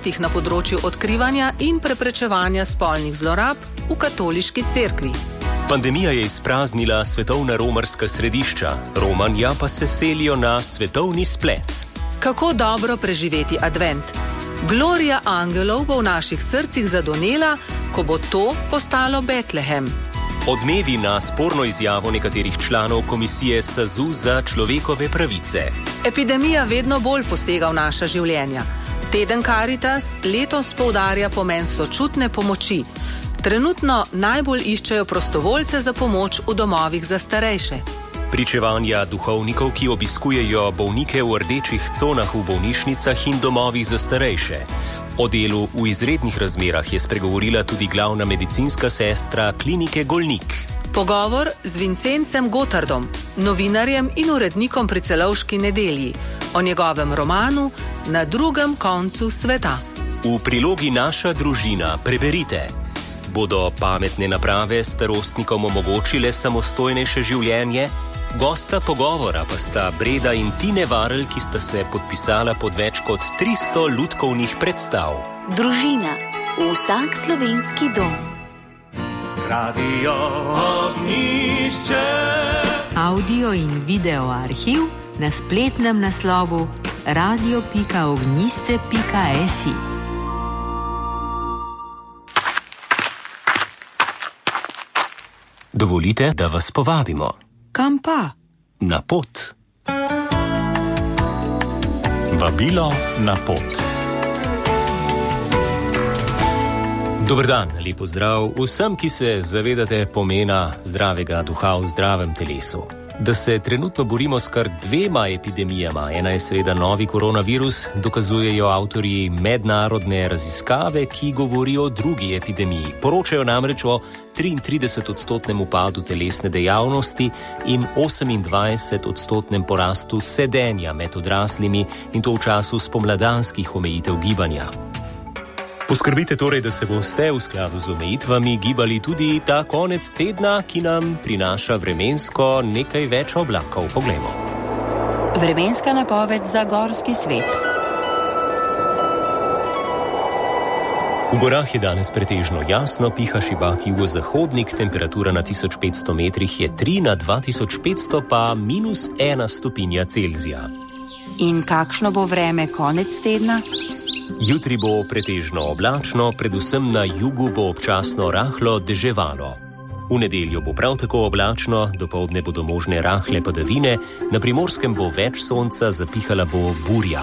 novostih na področju odkrivanja in preprečevanja spolnih zlorab v katoliški cerkvi. Pandemija je izpraznila svetovna romarska središča, Romanja pa se selijo na svetovni splet. Kako dobro preživeti advent? Glorija angelov bo v naših srcih zadonela, ko bo to postalo Betlehem. Odmevi na sporno izjavo nekaterih članov komisije SAZU za človekove pravice. Epidemija vedno bolj posega v naša življenja. Teden Karitas letos poudarja pomen sočutne pomoči. Trenutno najbolj iščejo prostovoljce za pomoč v domovih za starejše. Pričevanja duhovnikov, ki obiskujejo bolnike v rdečih conah v bolnišnicah in domovih za starejše. O delu v izrednih razmerah je spregovorila tudi glavna medicinska sestra klinike Golnik. Pogovor z Vincencem Gotardom, novinarjem in urednikom pri Celovški nedelji, o njegovem romanu Na drugem koncu sveta. V prilogi Naša družina preberite. Bodo pametne naprave starostnikom omogočile samostojnejše življenje? Gosta pogovora pa sta Breda in Tine Varl, ki sta se podpisala pod več kot 300 lutkovnih predstav. Družina. Vsak slovenski dom. Radio Ognjišče. Audio in video arhiv na spletnem naslovu radio.ognjisce.si. Dovolite, da vas povabimo. Kam pa? Na pot. Vabilo na pot. Dober dan, lep pozdrav vsem, ki se zavedate pomena zdravega duha v zdravem telesu. Da se trenutno borimo s kar 2 epidemijama, ena je seveda novi koronavirus, dokazujejo avtorji mednarodne raziskave, ki govori o drugi epidemiji. Poročajo namreč o 33% upadu telesne dejavnosti in 28% porastu sedenja med odraslimi, in to v času spomladanskih omejitev gibanja. Poskrbite torej, da se boste v skladu z omejitvami gibali tudi ta konec tedna, ki nam prinaša vremensko nekaj več oblakov. Poglejmo. Vremenska napoved za gorski svet. V gorah je danes pretežno jasno, piha šibak jugozahodnik, temperatura na 1500 metrih je 3, na 2500 pa -1 stopinja Celzija. In kakšno bo vreme konec tedna? Jutri bo pretežno oblačno, predvsem na jugu bo občasno rahlo deževalo. V nedeljo bo prav tako oblačno, dopoldne bodo možne rahle padavine, na Primorskem bo več sonca, zapihala bo burja.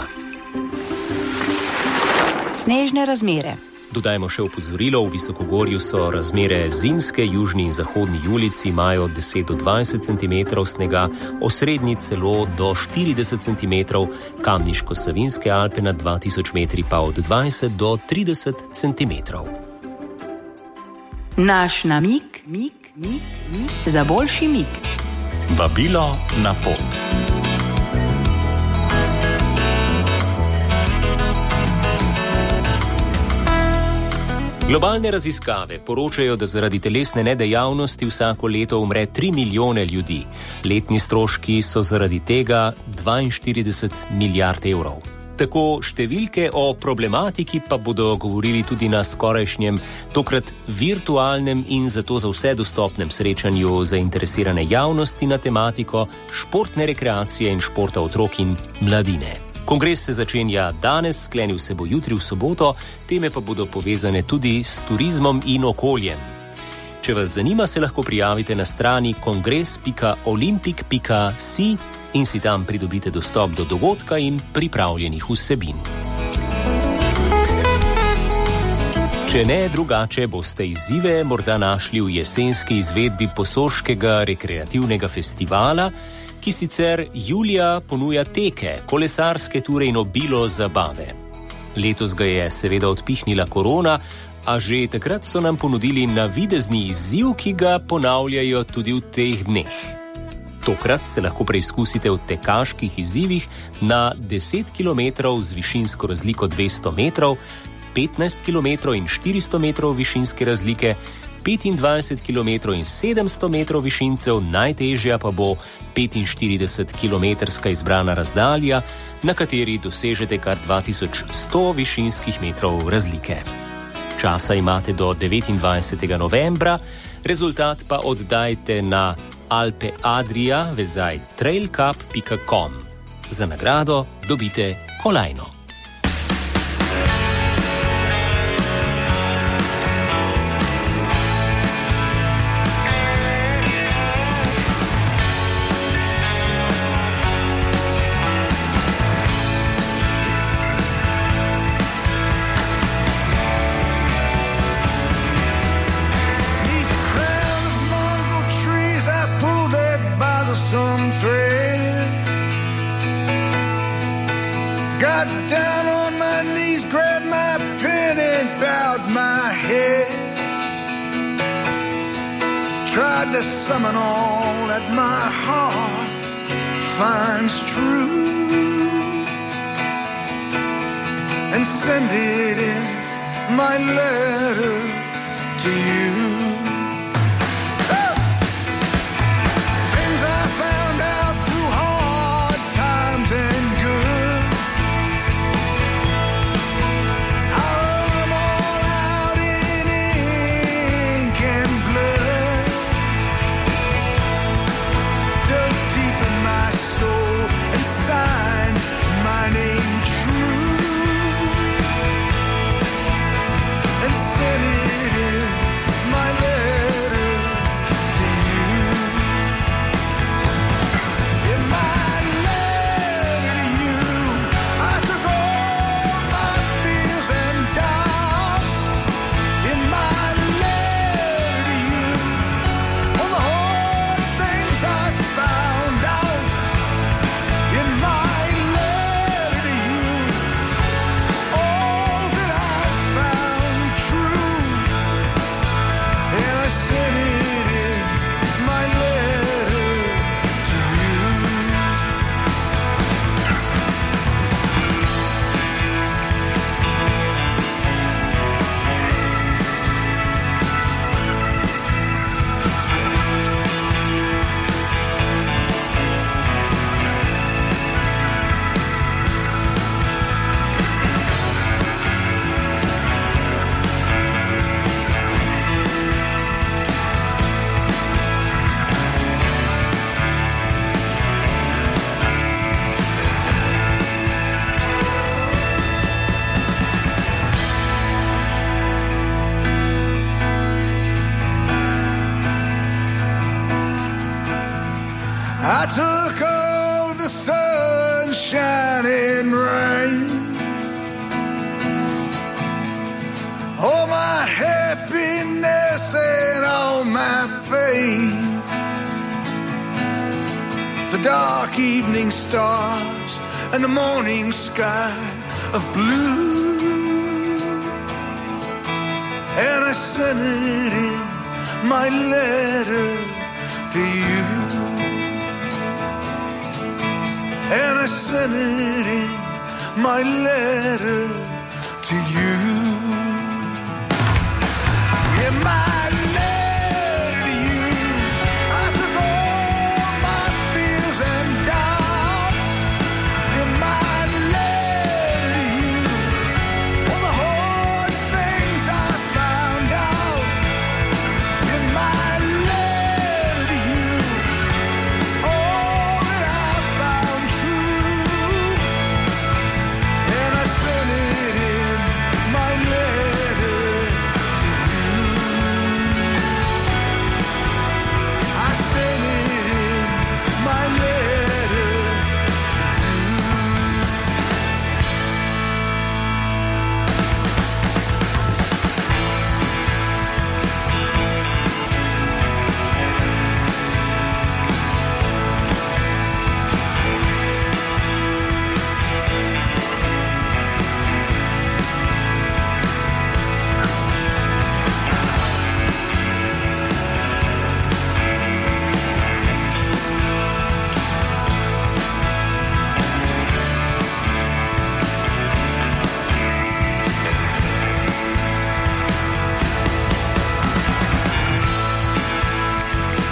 Snežne razmere. Dodajmo še opozorilo, v Visokogorju so razmere zimske, južni in zahodni Julici imajo od 10 do 20 cm snega, osrednji celo do 40 cm, Kamniško-Savinjske Alpe nad 2000 metri pa od 20 do 30 cm. Naš namig za boljši mig. Vabilo na pot. Globalne raziskave poročajo, da zaradi telesne nedejavnosti vsako leto umre 3 milijone ljudi. Letni stroški so zaradi tega 42 milijard evrov. Tako številke o problematiki pa bodo govorili tudi na skorajšnjem, tokrat virtualnem in zato za vse dostopnem srečanju zainteresirane javnosti na tematiko športne rekreacije in športa otrok in mladine. Kongres se začenja danes, sklenil se bo jutri v soboto, teme pa bodo povezane tudi s turizmom in okoljem. Če vas zanima, se lahko prijavite na strani kongres.olimpik.si in si tam pridobite dostop do dogodka in pripravljenih vsebin. Če ne drugače, boste izzive morda našli v jesenski izvedbi Posoškega rekreativnega festivala, ki sicer julija ponuja teke, kolesarske ture in obilo zabave. Letos ga je seveda odpihnila korona, a že takrat so nam ponudili navidezni izziv, ki ga ponavljajo tudi v teh dneh. Tokrat se lahko preizkusite v tekaških izzivih na 10 km z višinsko razliko 200 metrov, 15 km in 400 metrov višinske razlike, 25 km in 700 metrov višincev, najtežja pa bo 45 km izbrana razdalja, na kateri dosežete kar 2100 višinskih metrov razlike. Časa imate do 29. novembra, rezultat pa oddajte na alpeadria@trailcup.com. Za nagrado dobite kolajno. Got down on my knees, grabbed my pen and bowed my head. Tried to summon all that my heart finds true and send it in my letter to you. Things I found out through hard times and good, I wrote them all out in ink and blood, dug deep in my soul and signed my name true and sent it in my letter to you. In my letter to you, I took all my fears and doubts. In my letter to you, all the hard things I found out. In my letter to you, all that I found true, and I sent it in my letter to you. I took all the sunshine and rain, all my happiness and all my pain, the dark evening stars and the morning sky of blue, and I sent it in my letter to you. And I sent it in my letter to you. In my letter to you, I took all my fears and doubts. In my letter to you, all the hard things I found out. In my letter to you, all that I found true, and I sent it in my letter to you. I sent it in my letter to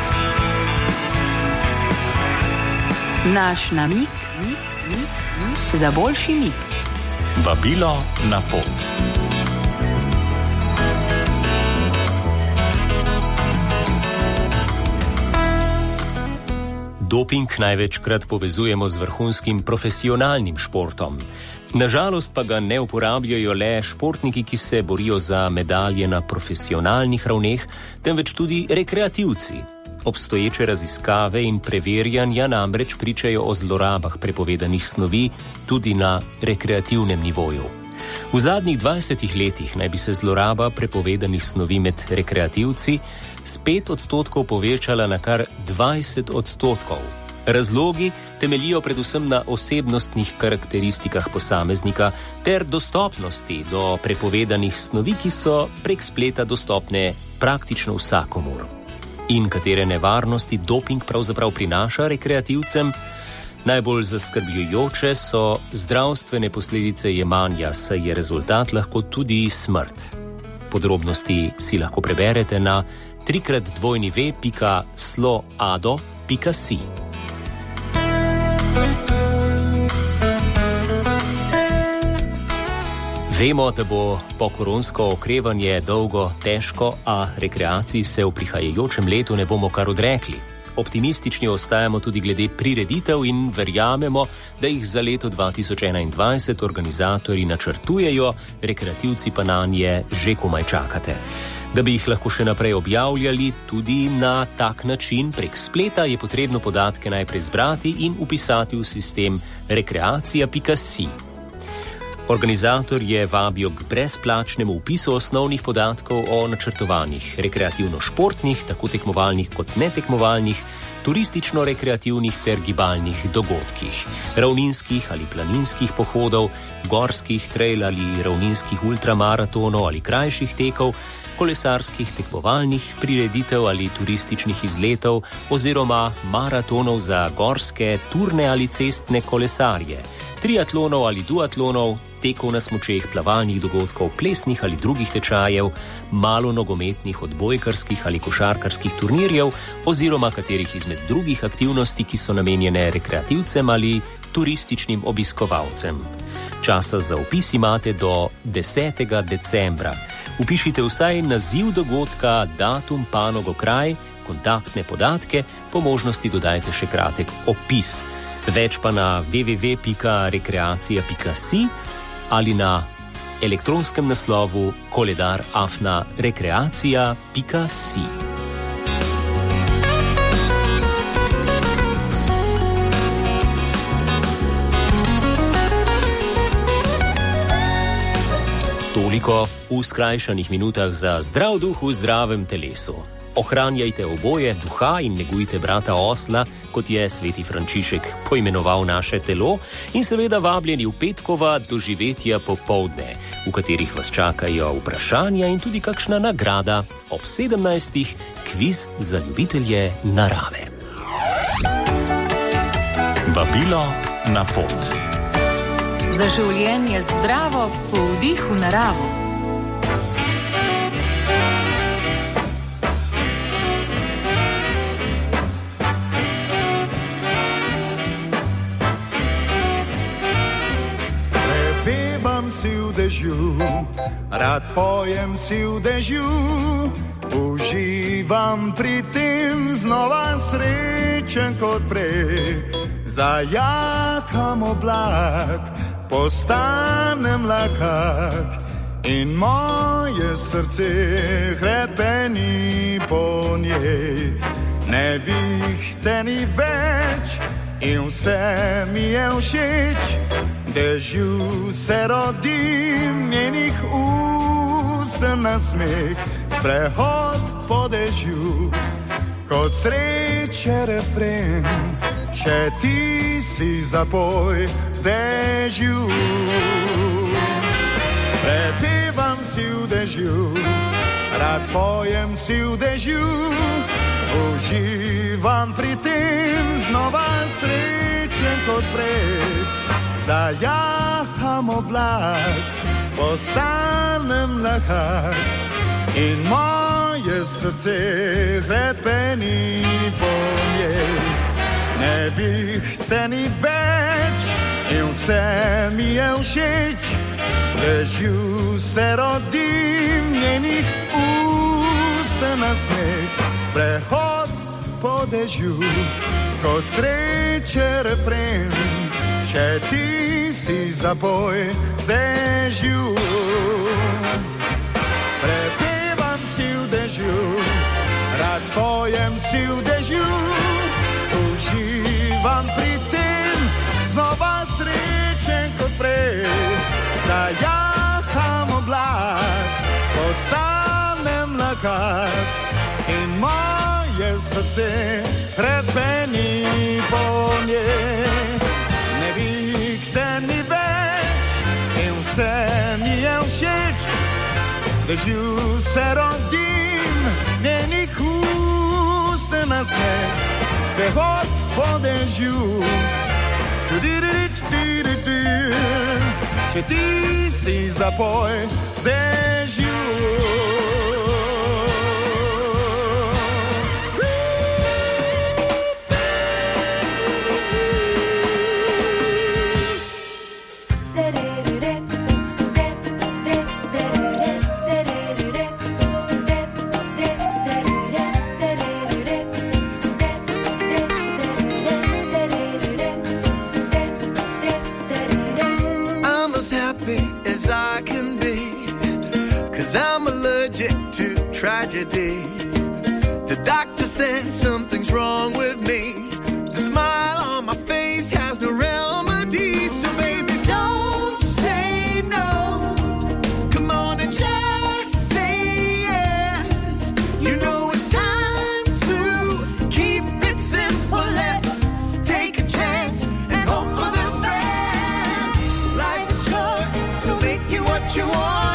Naš namig za boljši mik. Vabilo na pot. Doping največkrat povezujemo z vrhunskim profesionalnim športom. Nažalost pa ga ne uporabljajo le športniki, ki se borijo za medalje na profesionalnih ravneh, temveč tudi rekreativci. Obstoječe raziskave in preverjanja namreč pričajo o zlorabah prepovedanih snovi tudi na rekreativnem nivoju. V zadnjih 20 letih naj bi se zloraba prepovedanih snovi med rekreativci z 5% povečala na kar 20%. Razlogi temeljijo predvsem na osebnostnih karakteristikah posameznika ter dostopnosti do prepovedanih snovi, ki so prek spleta dostopne praktično vsakomur. In katere nevarnosti doping pravzaprav prinaša rekreativcem? Najbolj zaskrbljujoče so zdravstvene posledice jemanja, saj je rezultat lahko tudi smrt. Podrobnosti si lahko preberete na www.sloado.si. Vemo, da bo pokoronsko okrevanje dolgo, težko, a rekreaciji se v prihajajočem letu ne bomo kar odrekli. Optimistični ostajamo tudi glede prireditev in verjamemo, da jih za leto 2021 organizatorji načrtujejo, rekreativci pa nanje že komaj čakate. Da bi jih lahko še naprej objavljali tudi na tak način prek spleta, je potrebno podatke najprej zbrati in vpisati v sistem rekreacija.si. Organizatorje vabijo k brezplačnemu vpisu osnovnih podatkov o načrtovanih rekreativno-športnih, tako tekmovalnih kot netekmovalnih, turistično-rekreativnih ter gibalnih dogodkih, ravninskih ali planinskih pohodov, gorskih trail ali ravninskih ultramaratonov ali krajših tekov, kolesarskih tekmovalnih prireditev ali turističnih izletov oziroma maratonov za gorske, turne ali cestne kolesarje, triatlonov ali duatlonov, tekov na smučeh, plavalnih dogodkov, plesnih ali drugih tečajev, malo nogometnih, odbojkarskih ali košarkarskih turnirjev oziroma katerih izmed drugih aktivnosti, ki so namenjene rekreativcem ali turističnim obiskovalcem. Časa za vpis imate do 10. decembra. Vpišite vsaj naziv dogodka, datum, panogo, kraj, kontaktne podatke, po možnosti dodajte še kratek opis. Več pa na www.rekreacija.si ali na elektronskem naslovu koledar@rekreacija.si. Toliko v skrajšanih minutah za zdrav duh v zdravem telesu. Ohranjajte oboje duha in negujte brata osla, kot je sveti Frančišek poimenoval naše telo, in seveda vabljeni v petkova doživetja popoldne, v katerih vas čakajo vprašanja in tudi kakšna nagrada. Ob 17. kviz za ljubitelje narave. Vabilo na pot. Za življenje zdravo po vdihu naravo. Si v dežju, rad pojem si v dežju, uživam pri tem znova srečen kot prej. Zajakam oblak, postanem lakak in moje srce hrepeni po njej. Ne vihteni več in vse mi je všeč. Dežju se rodim, njenih ust nasmeh, sprehod po dežju, kot sreče refren, še ti si zapoj dežju. Prepevam si v dežju, rad pojem si v dežju, uživam pri tem znova srečen kot prej. Zajaham oblak, postanem lahak in moje srce hrepeni po njej. Ne vihteni več in vse mi je všeč, dežju se rodim, njenih usta na smeh, sprehod po dežju, kot sreče refren, še ti si zapoj dežju. Prepevam si v dežju, rad pojem si v dežju, uživam pri tem, znova srečen kot prej, zajaham oblak, postanem lakat in moje srce repeni po njej. Ne vikte ni več in vse mi je všeč, dežju se rodim, njenih ust na smeh, prehod po dežju. Če ti si zapoj dežju. Tragedy. The doctor says something's wrong with me. The smile on my face has no remedy. So baby, don't say no. Come on and just say yes. You know it's time to keep it simple. Let's take a chance and hope for the best. Life is short, so make it what you want.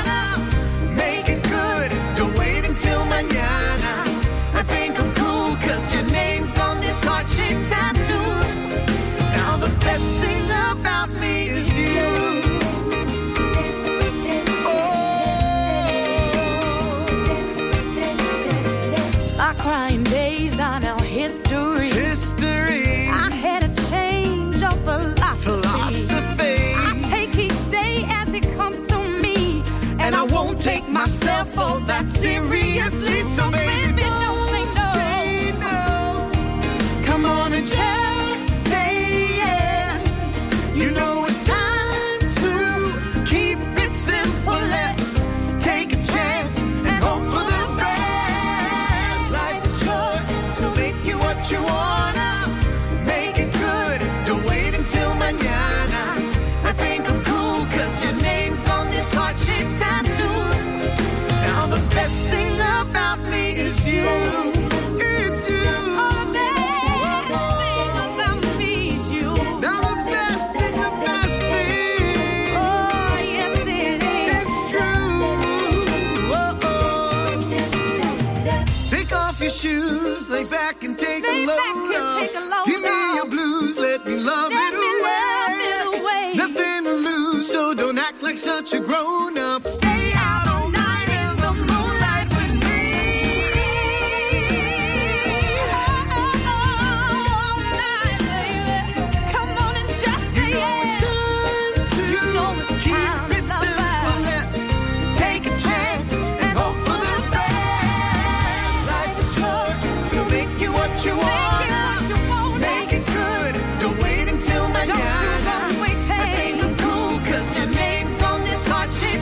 I think I'm cool, cause your name's on this heart-shaped tattoo. Now the best thing about me is you. Oh. Our crying days are now history. I had a change of philosophy. I take each day as it comes to me, and I won't take myself all that seriously. So baby, don't say no. Come on and just say yes. You know it's time to keep it simple. Let's take a chance and hope for the best. Life is short, so make it what you wanna. Make it good, don't wait until mañana. I think I'm cool, cause your name's on this heart-shaped tattoo. Now the best thing about me is you. It's you. Oh, the best thing about me is you. Now the best thing. Oh, yes it is. It's true. Oh. Take off your shoes, lay back and take a load off. Give me your blues, let me love it away. Nothing to lose, so don't act like such a grown-up. Stay out all night in the moonlight with me. All night, baby. Come on and just say yes. You know it's time to love. Let's take a chance and hope for the best. Life is short, so make it what you want. Make it good, don't wait until mañana. I think I'm cool, cause your name's on this heart-shaped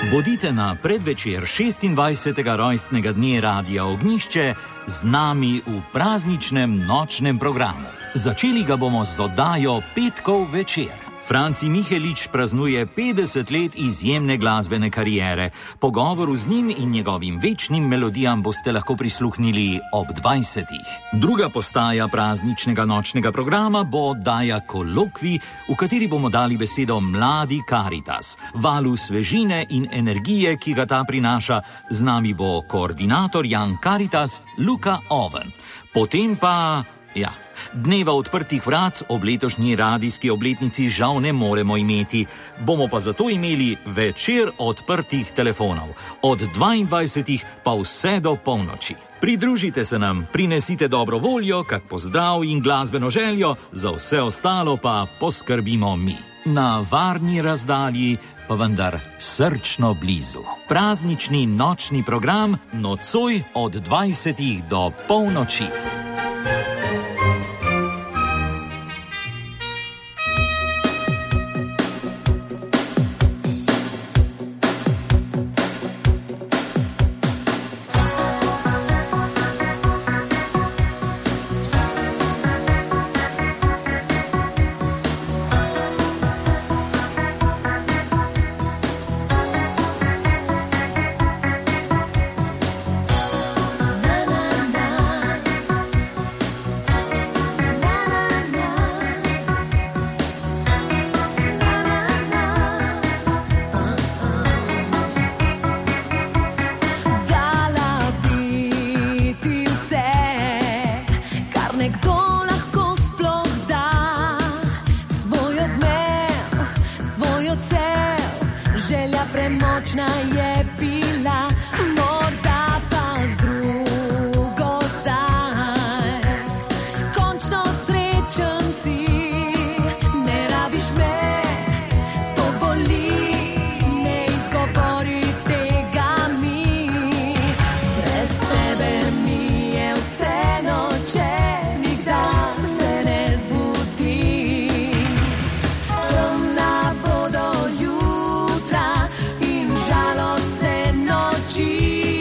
Bodite na predvečer 26. rojstnega dne Radia Ognjišče z nami v prazničnem nočnem programu. Začeli ga bomo z oddajo Petkov večer. Franci Mihelič praznuje 50 let izjemne glasbene kariere. Pogovoru z njim in njegovim večnim melodijam boste lahko prisluhnili ob 20. Druga postaja prazničnega nočnega programa bo oddaja Kolokvij, v kateri bomo dali besedo mladi Karitas, valu svežine in energije, ki ga ta prinaša. Z nami bo koordinator Jan Karitas, Luka Oven. Potem pa, dneva odprtih vrat ob letošnji radijski obletnici žal ne moremo imeti. Bomo pa zato imeli večer odprtih telefonov. Od 22. pa vse do polnoči. Pridružite se nam, prinesite dobro voljo, kak pozdrav in glasbeno željo, za vse ostalo pa poskrbimo mi. Na varni razdalji, pa vendar srčno blizu. Praznični nočni program nocoj od 20. do polnoči. Žalostne noči.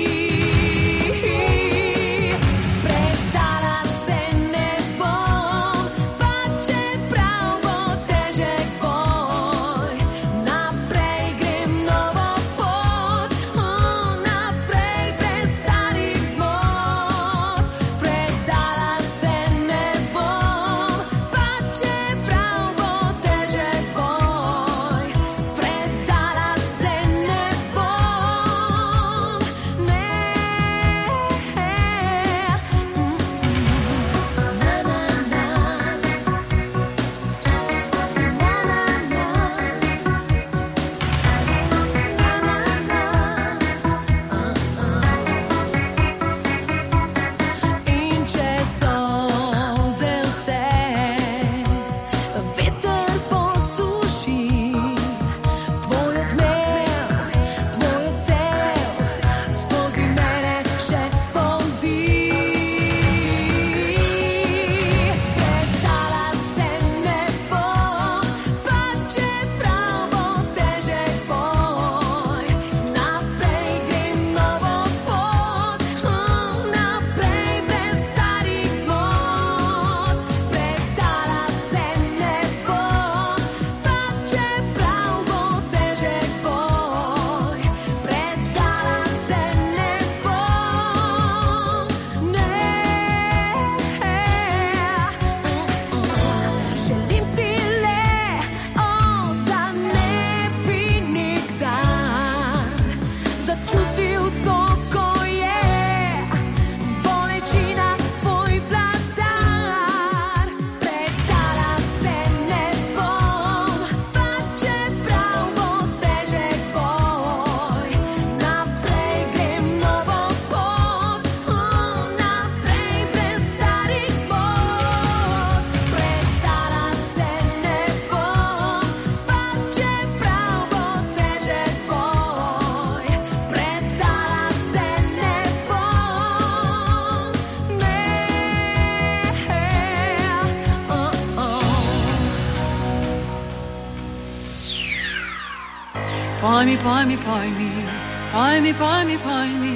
Poj mi, poj mi, poj mi, poj mi, poj mi, poj mi.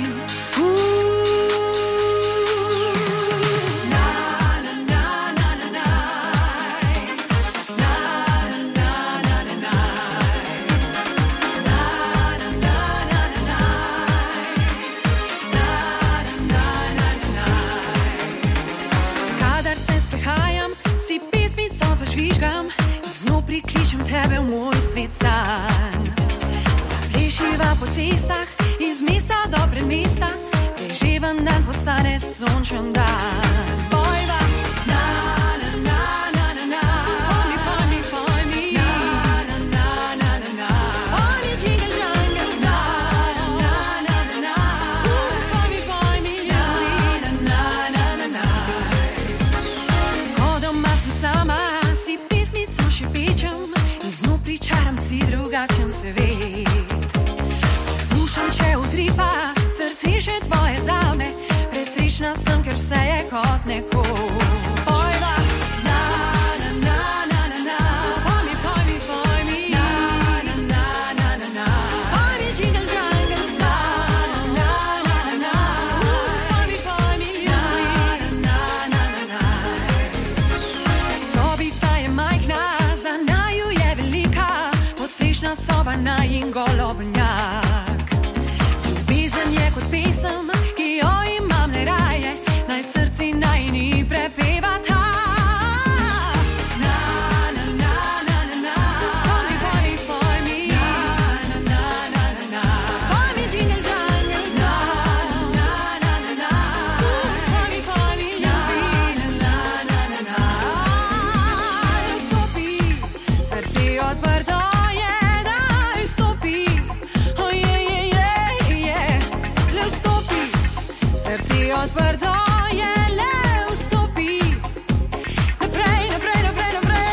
Kadar se sprehajam, si pesmico zažvižgam, znov prikličem tebe v moj svet san. Zaprešiva po cestah, iz mesta do predmesta, deževen dan postane sončen dan. Pojva, na, na, na, na, na, na. Poj mi, poj mi, poj mi. Na, na, na, na, na, na. Poj mi, jingle jangle, na, na, na, na, na. Poj mi, na, na, na, na, na. Ko doma sem sama, si pesmico še pečem in znov pričaram si drugačen svet. Poslušam, če utripa srce še tvoje zame, presrečna sem, ker vse je kot nekoč. Pojva, na, na, na, na, na, na. Poj mi, poj mi, poj mi. Na, na, na, na, na, na. Poj mi, jingle jangle, na, na, na, na, na. Poj mi, na, na, na, na, na. Sobica je majhna, za naju je velika, podstrešna soba najin golobnjak. Ljubezen je kot pesem, ki jo imam najraje, naj srci najini prepevata. Na, na, na, na, na, na. Poj mi, poj mi, poj mi. Na, na, na, na, na. Poj mi, jingle jangle, na, na, na, na, na. Poj mi, na, na, na, na, na. Stopi, srce odprto je, daj stopi. Le vstopi, srce odprto je, le vstopi. Naprej, naprej, naprej, naprej.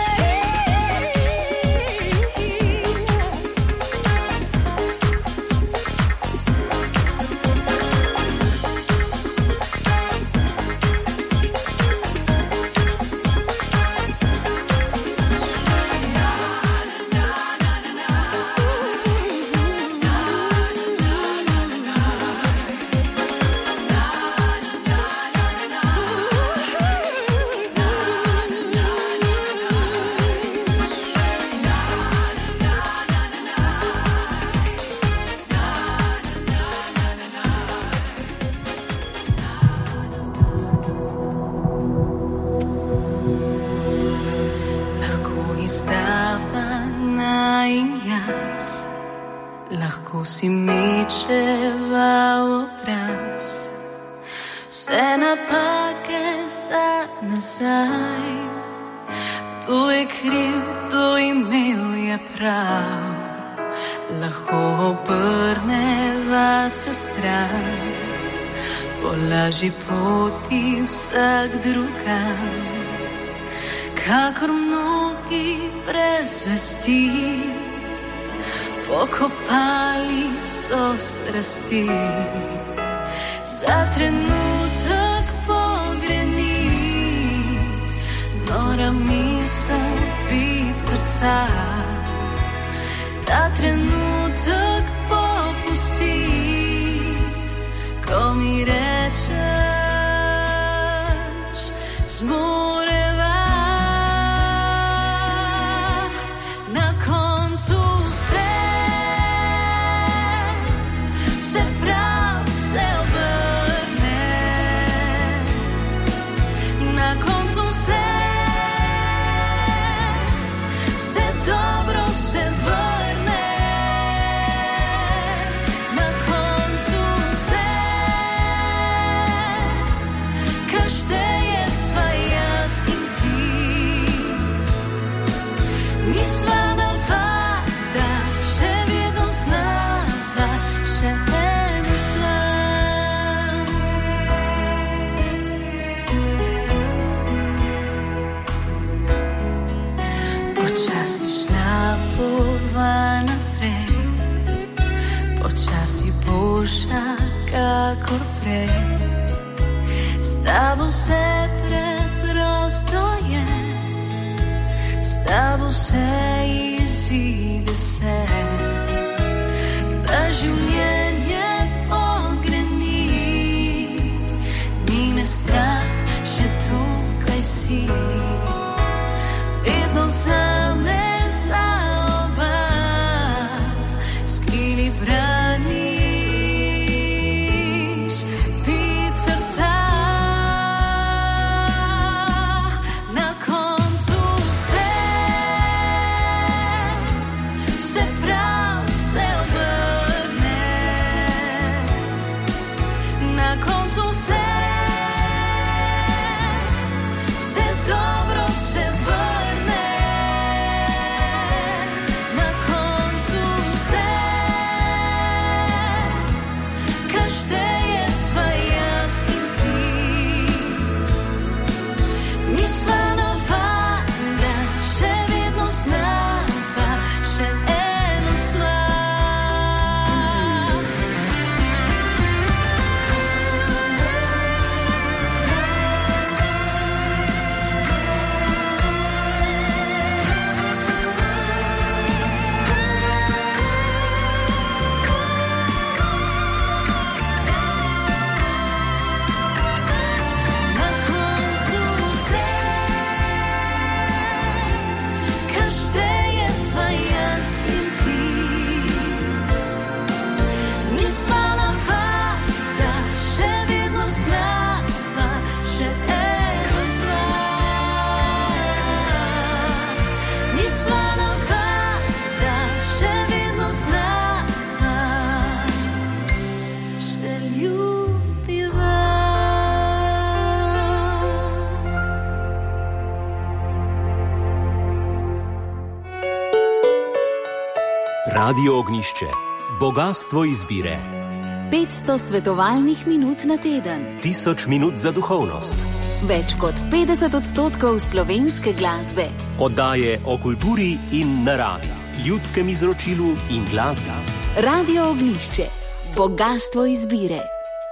Lahko izdava najin jaz, lahko si mečeva obraz, vse napake za nazaj. Kdo je kriv, kdo imel je prav, lahko obrneva se stran, po lažji poti vsak drugam. Kakor mnogi brez vesti, pokopali so strasti. Za trenutek pogreni, nora misel bit srca. Ta trenutek popusti, ko mi rečeš, zmoreva. Na koncu vse prav se obrne. Na koncu vse dobro se vrne. Na koncu vse, kar šteje, sva jaz in ti. Nisva napada, še vedno znava, še eno znam. Počasi šla bova naprej, počasi boljša kakor prej. S tabo vse preprosto je, s tabo vse izide se. Radio Ognjišče. Bogastvo izbire. 500 svetovalnih minut na teden. 1000 minut za duhovnost. Več kot 50% slovenske glasbe. Oddaje o kulturi in naravi, ljudskem izročilu in glasbi. Radio Ognjišče. Bogastvo izbire.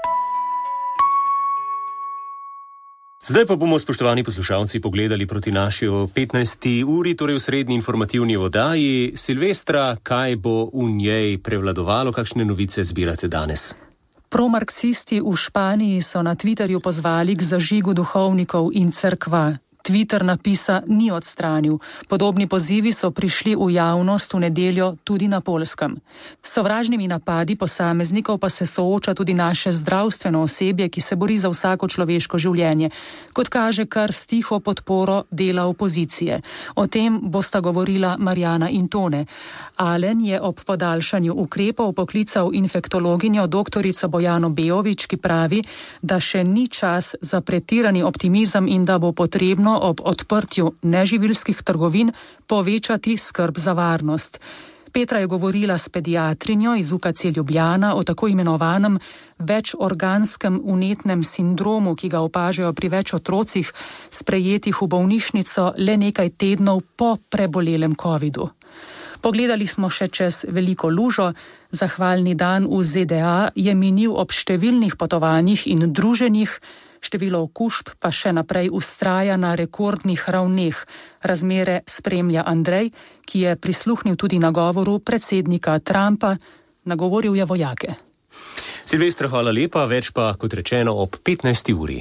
Zdaj pa bomo, spoštovani poslušalci, pogledali proti naši 15. uri, torej v srednji informativni oddaji. Silvestra, kaj bo v njej prevladovalo, kakšne novice zbirate danes? Promarksisti v Španiji so na Twitterju pozvali k zažigu duhovnikov in cerkva. Twitter napisa ni odstranil. Podobni pozivi so prišli v javnost v nedeljo tudi na Poljskem. S sovražnimi napadi posameznikov pa se sooča tudi naše zdravstveno osebje, ki se bori za vsako človeško življenje. Kot kaže kar s tiho podporo dela opozicije. O tem bosta govorila Marjana in Tone. Alen je ob podaljšanju ukrepov poklical infektologinjo doktorico Bojano Bejović, ki pravi, da še ni čas za pretirani optimizem in da bo potrebno ob odprtju neživilskih trgovin povečati skrb za varnost. Petra je govorila s pediatrinjo iz UKC Ljubljana o tako imenovanem večorganskem vnetnem sindromu, ki ga opažajo pri več otrocih, sprejetih v bolnišnico le nekaj tednov po prebolelem covidu. Pogledali smo še čez veliko lužo. Zahvalni dan v ZDA je minil ob številnih potovanjih in druženjih, število okužb pa še naprej vztraja na rekordnih ravneh. Razmere spremlja Andrej, ki je prisluhnil tudi nagovoru predsednika Trumpa. Nagovoril je vojake. Silvestra, hvala lepa, več pa, kot rečeno, ob 15. uri.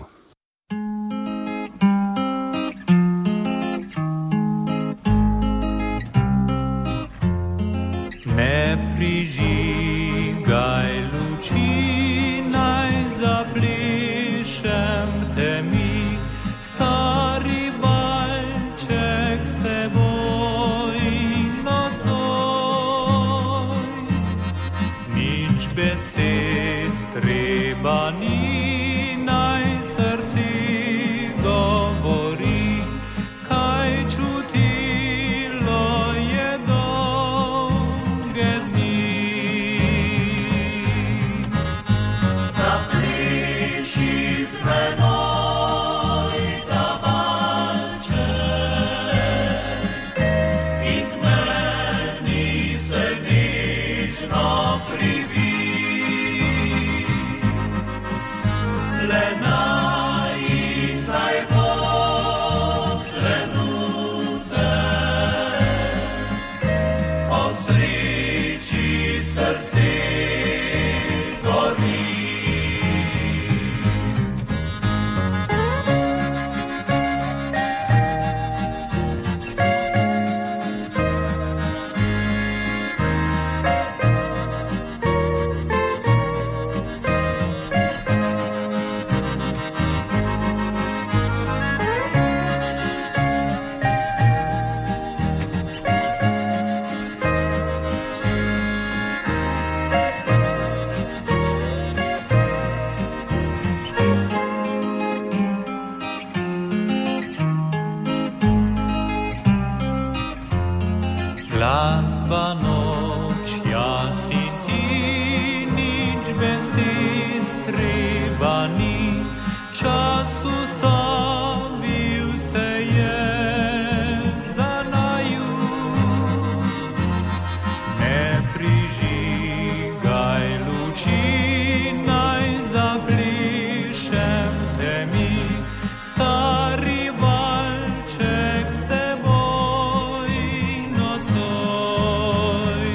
Ne prižigaj luči, naj zaplišem temi, stari valček s teboj nocoj. Nič besed treba ni, naj srci govori, kaj čutilo je dolge dni. Zapliši z menoj ta valček in k meni se nežno privij. Le naj bo trenutek, o sreči srce gori. Glasba noč, jaz in ti, nič besed treba ni, čas ustavil se je za naju. Ne prižigaj luči, naj zablišem temi, stari valček s teboj nocoj.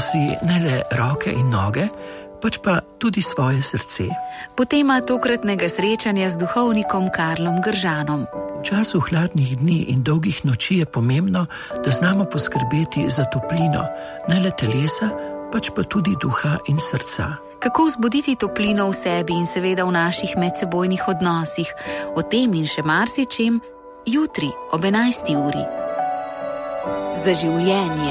skozi ne le roke in noge, pač pa tudi svoje srce. Bo tema tokratnega srečanja z duhovnikom Karlom Gržanom. V času hladnih dni in dolgih noči je pomembno, da znamo poskrbeti za toplino, ne le telesa, pač pa tudi duha in srca. Kako vzbuditi toplino v sebi in seveda v naših medsebojnih odnosih, o tem in še marsičem, jutri ob 11. uri. Za življenje.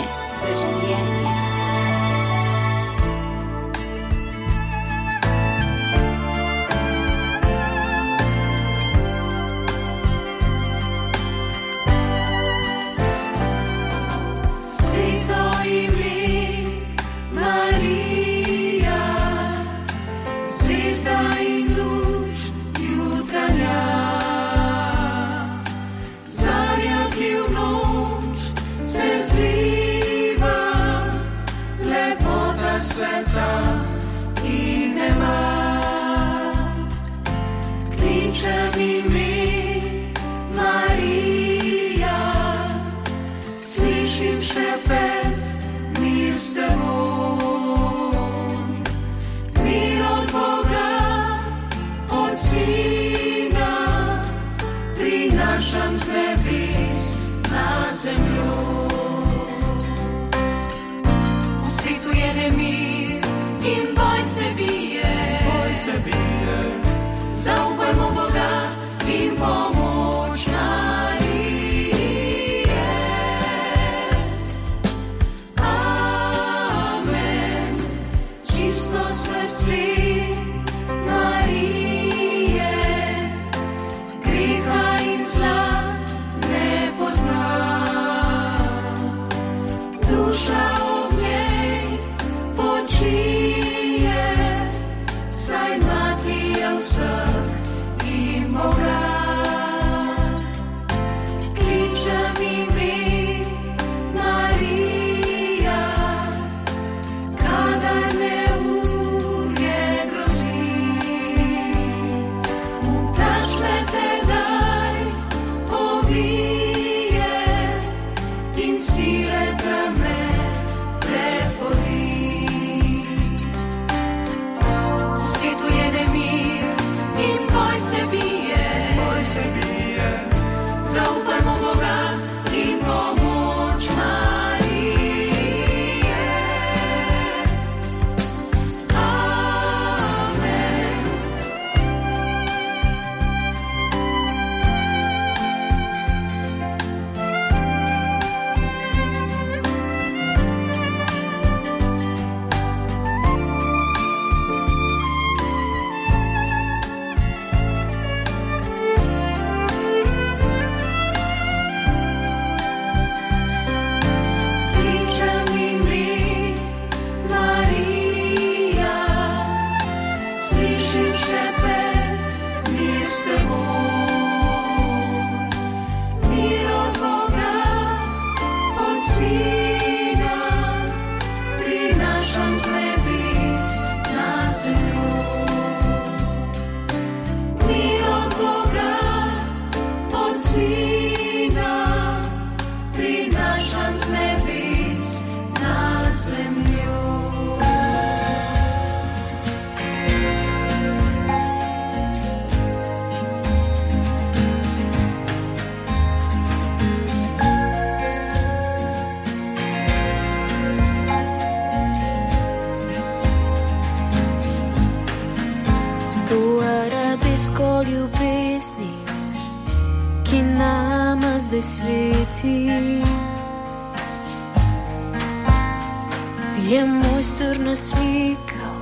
Je mojster naslikal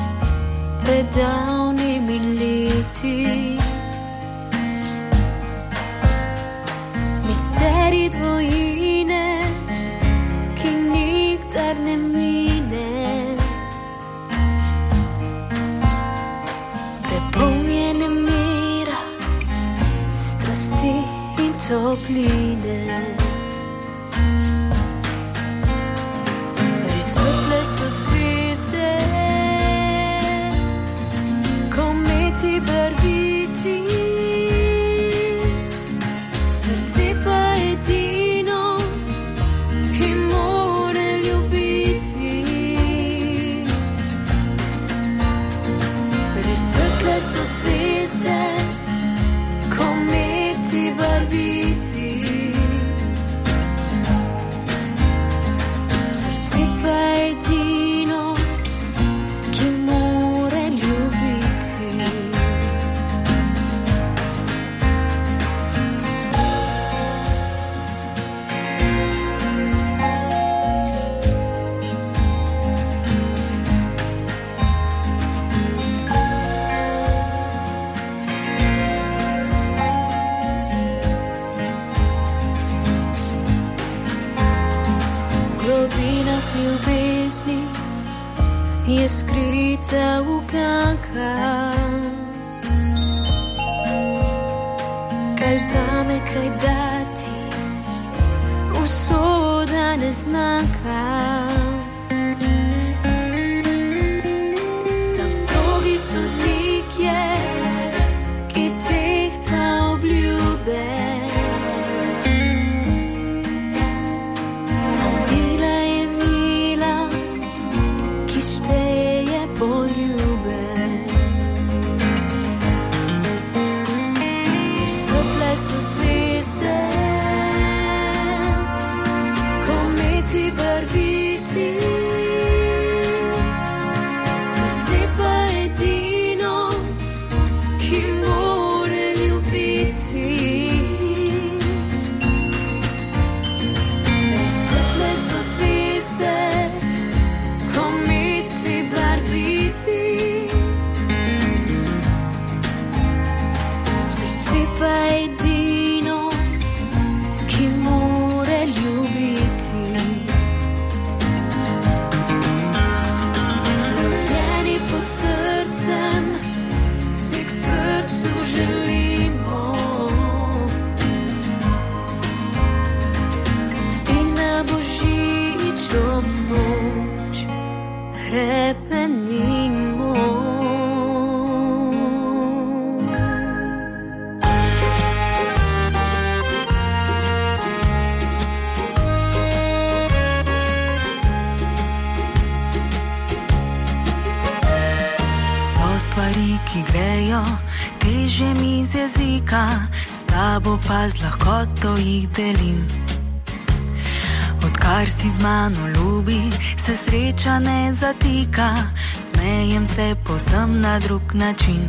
pred davnimi leti. Misterij dvojine, ki nikdar ne mine. Prepolnjene mira, strasti in topline. So zvezde, kometi barviti, srce pa edino, ki more ljubiti. je skrita uganka. Kaj vzame, kaj dati, usoda neznanka. Tam strogi sodnik je, ki tehta obljube. Tam mila je vila, ki šteje poljube. Jer svetle so zvezde, kometi barviti. Srce pa edino, ki more ljubiti. Jer svetle so zvezde, kometi barviti. Srce pa edino, ki more ljubiti. Rojeni pod srcem, si k srcu želimo. In na božično noč hrepenimo. So stvari, ki grejo teže mi z jezika, s tabo pa z lahkoto jih delim. Odkar si z mano ljubi, se sreča ne zatika, smejem se povsem na drug način.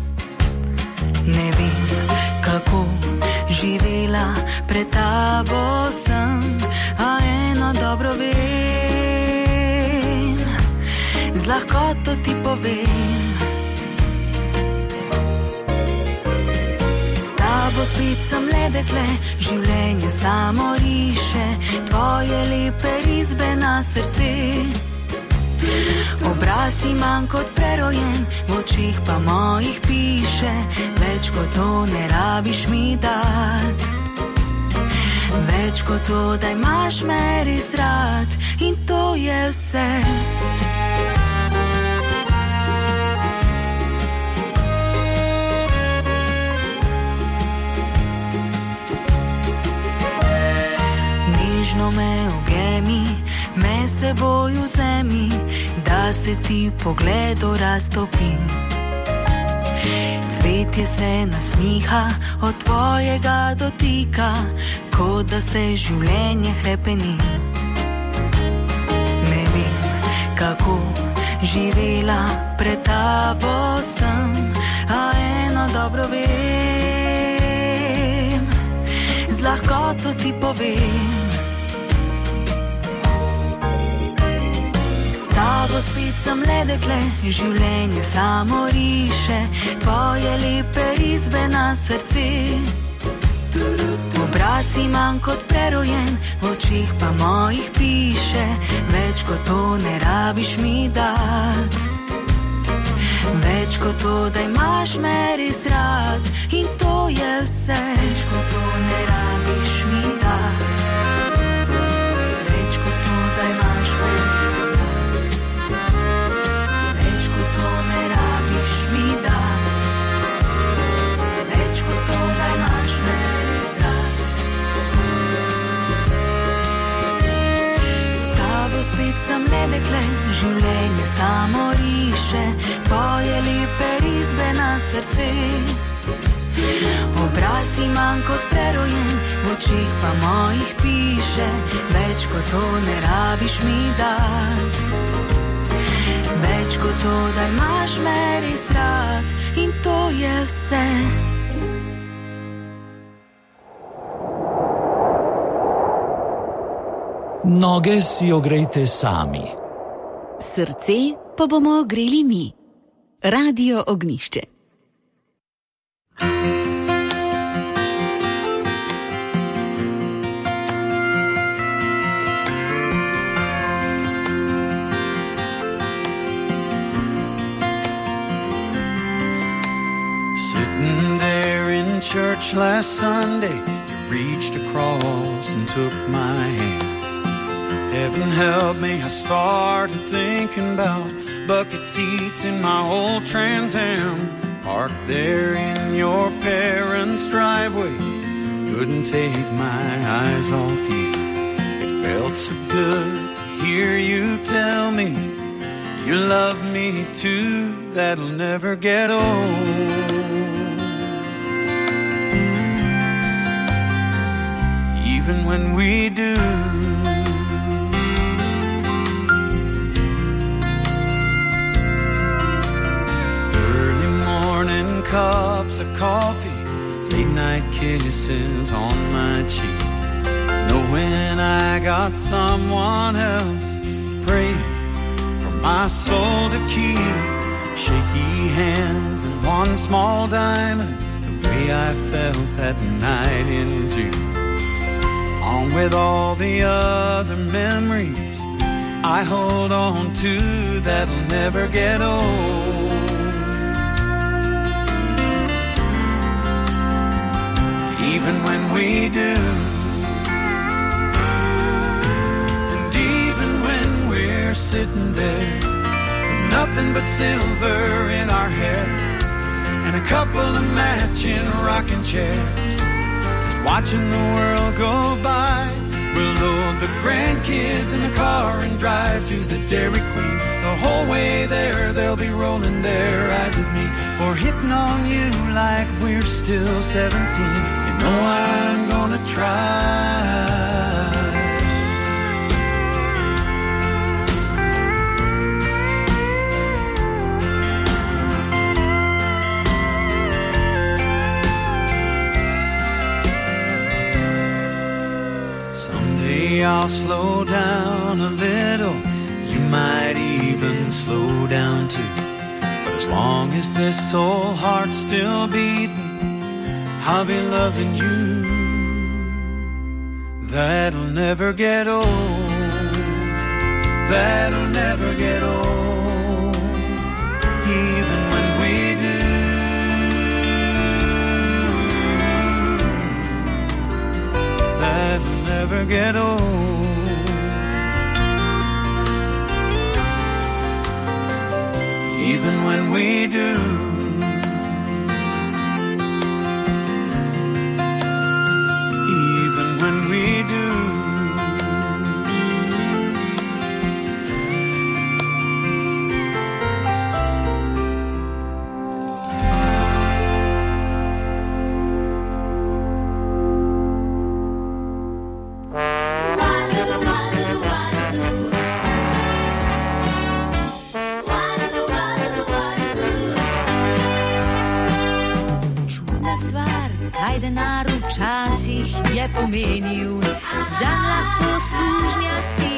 Ne vem, kako živela pred tabo sem, a eno dobro vem, z lahkoto ti povem. S tabo spet sem le dekle, življenje samo riše, tvoje lepe risbe na srce. Obraz imam kot prerojen, v očih pa mojih piše, več kot to ne rabiš mi dat. Več kot to, da imaš me res rad, in to je vse. Nežno me objemi, me seboj vzemi, da se ti pogledu raztopim. Cvetje se nasmiha od tvojega dotika, kot da se življenje hrepeni. Ne vem, kako živela pred tabo sem, a eno dobro vem, z lahkoto ti povem. S tabo spet sem le dekle, življenje samo riše, tvoje lepe risbe na srce. Obraz imam kot prerojen, v očih pa mojih piše, več kot to ne rabiš mi dat. Več kot to, da imaš me res rad, in to je vse. Več kot to ne rabiš mi dat. Več kot to, da imaš me res rad. Več kot to ne rabiš mi dat. Več kot to, da imaš me res rad. S tabo spet sem le dekle, življenje samo riše, tvoje lepe risbe na srce. Obraz imam kot prerojen, v očih pa mojih piše, več kot to ne rabiš mi dat. Več kot to, da imaš me res rad, in to je vse. Noge si ogrejte sami. Srce pa bomo ogreli mi. Radio Ognjišče. church last Sunday, you reached across and took my hand. Heaven help me, I started thinking about bucket seats in my old Trans Am, parked there in your parents' driveway. Couldn't take my eyes off you. It felt so good to hear you tell me you love me too. That'll never get old. Even when we do. Early morning cups of coffee, late night kisses on my cheek, knowing I got someone else praying for my soul to keep. Shaky hands and one small diamond, the way I felt that night in June. On with all the other memories I hold on to that'll never get old. Even when we do, and even when we're sitting there with nothing but silver in our hair and a couple of matching rocking chairs, watching the world go by. We'll load the grandkids in the car and drive to the Dairy Queen. The whole way there, they'll be rolling their eyes at me for hitting on you like we're still 17. You know I'm gonna try. I'll slow down a little, you might even slow down too. But as long as this old heart's still beating, I'll be loving you. That'll never get old. That'll never get old. Even when we do. That'll never get old. Even when we do. Even when we do. Denar včasih je pomenil, zanj lahko sužnja si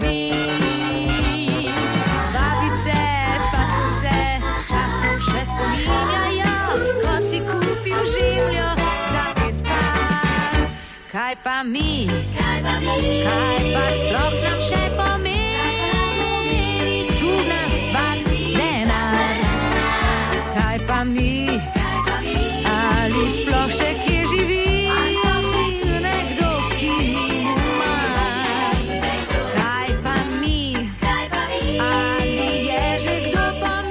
dobil. Babice pa so se časov še spominjajo, ko si kupil življo za 5 par. Kaj pa mi, kaj pa sploh nam še pomeni, čudna stvar, denar. Kaj pa mi, ali sploh še kje živi nekdo, ki ni mar? Kaj pa mi, ali je že kdo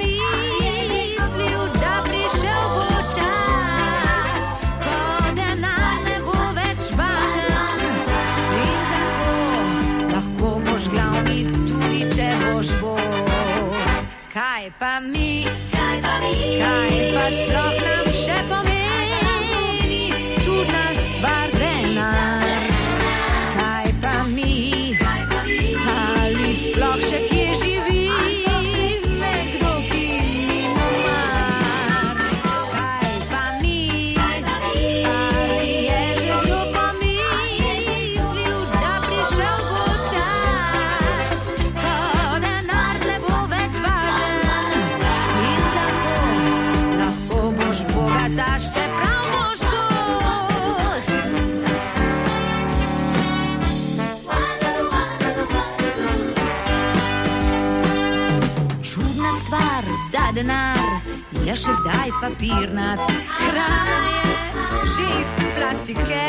pomislil, da prišel bo čas, ko denar ne bo več važen in zato lahko boš glavni tudi, če boš bos. Kaj pa mi, kaj pa sploh nam še pomeni, čudna stvar, denar. Kaj pa mi, ali sploh še kje živi nekdo, ki ni mar? Kaj pa mi, ali je že kdo pomislil, da prišel bo čas, ko denar ne bo več važen in zato lahko boš bogataš, čeprav boš bos. Čudna stvar, da denar ja še zdaj papirnat, hrana je že iz plastike.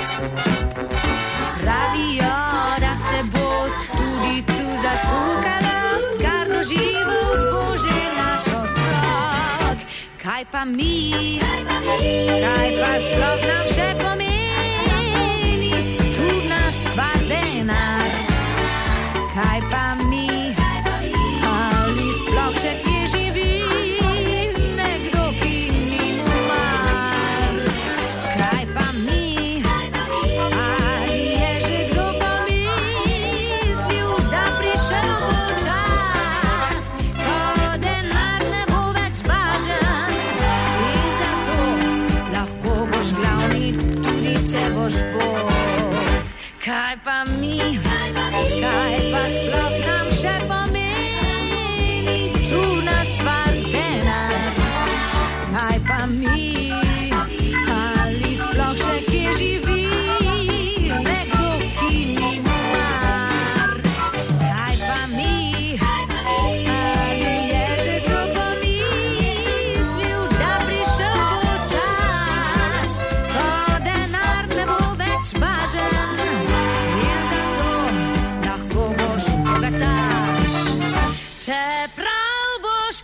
Pravijo, da se bo tudi tu zasukalo, kar doživo bo že naš otrok. Kaj pa mi, kaj pa sploh nam še pomeni čudna stvar denar? Kaj pa mi, ali sploh še kje živi nekdo, ki ni mu mar? Kaj pa mi, ali je že kdo pomislil, da prišel bo čas, ko denar ne bo več važen in zato lahko boš glavni, tudi če boš bos. Kaj pa mi, kaj pa sploh nam še pomeni čudna stvar denar? Kaj pa mi, ali sploh še kje živi nekdo, ki ni mu mar? Kaj pa mi, ali je že kdo pomislil, da prišel bo čas, ko denar ne bo več važen in zato lahko boš bogataš, čeprav boš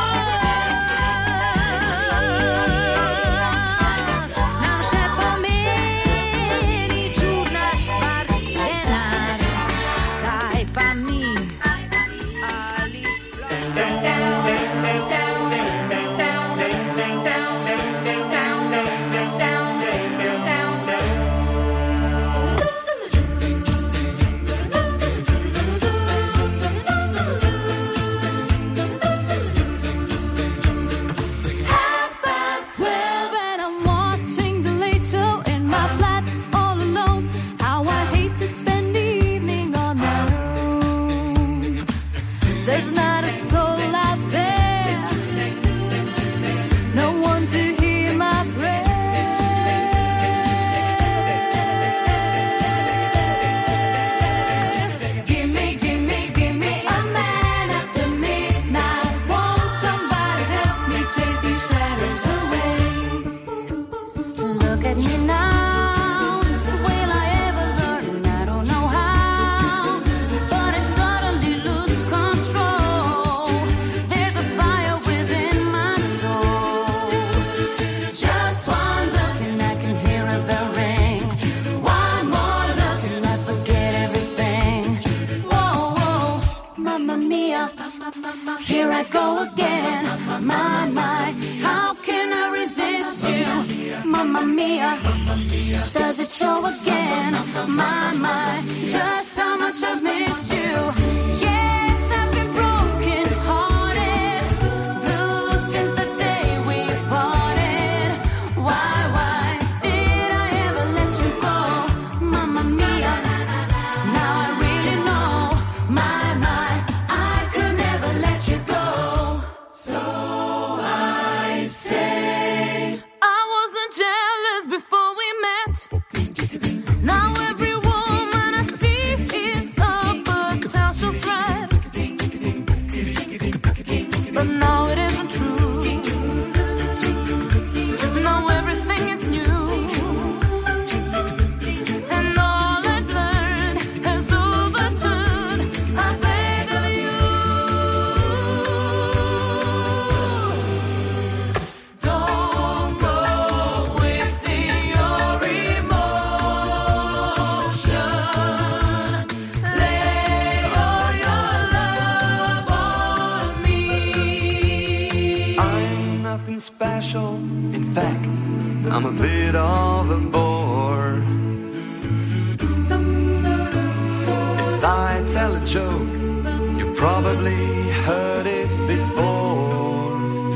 bos. Nam še pomeni čudna stvar denar. Kaj pa mi, ali there's not a soul out there, no one to hear my prayer. Give me a man after midnight. Won't somebody help me chase these shadows away? Look at me now, will I ever learn? I don't know how, but I suddenly lose control. There's a fire within my soul. Just one look and I can hear a bell ring. One more look and I forget everything. Whoa, whoa, mamma mia, here I go again. My, how can I resist you? Mamma mia, does it show again? My, just how much I've missed you. Yes, I've been broken hearted, blue since the day we parted. Why did I ever let you go? Mamma mia, now I really know. My, I could never let you go. So I say, I wasn't jealous before we met. Now every woman I see is a potential threat. But now it isn't true. Now everything is new. And all I've learned has overturned. I beg of you. Don't go wasting your emotion. Lay all your love on me. I'm nothing special. In fact, I'm a bit of a bore. If I tell a joke, you probably heard it before.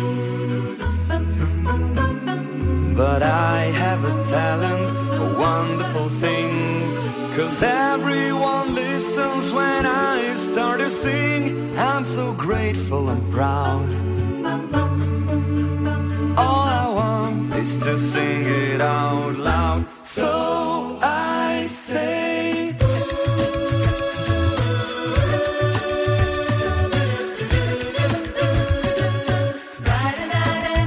But I have a talent, a wonderful thing, 'cause everyone listens when I start to sing. I'm so grateful and proud. All I want is to sing it out loud. So I say, Da da da da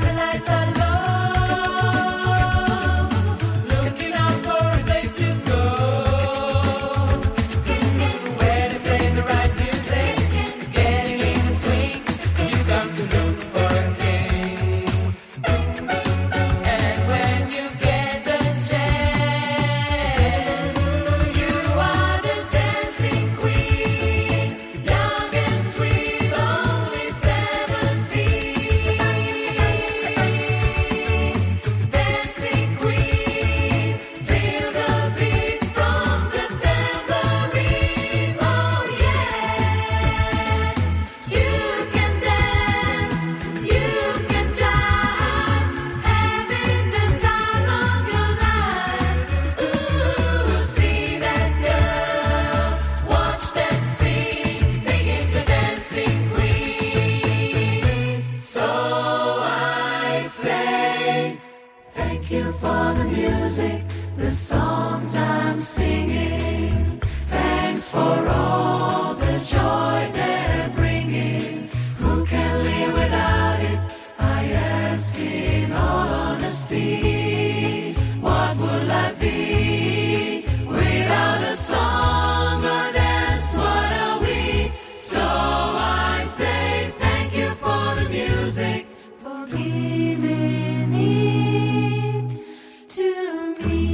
Thank you for the music, the songs I'm singing. Thanks for all the joy they're bringing. Who can live without it? I ask in all honesty. What would life be without a song or dance? What are we? So I say thank you for the music, for giving it to me.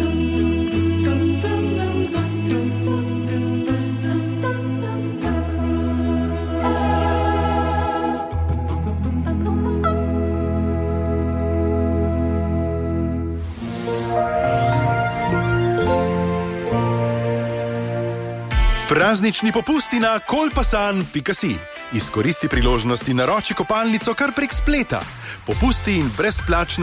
Praznični popusti na kolpasan.si. Izkoristi priložnosti, naroči kopalnico kar prek spleta. Popusti in brezplačna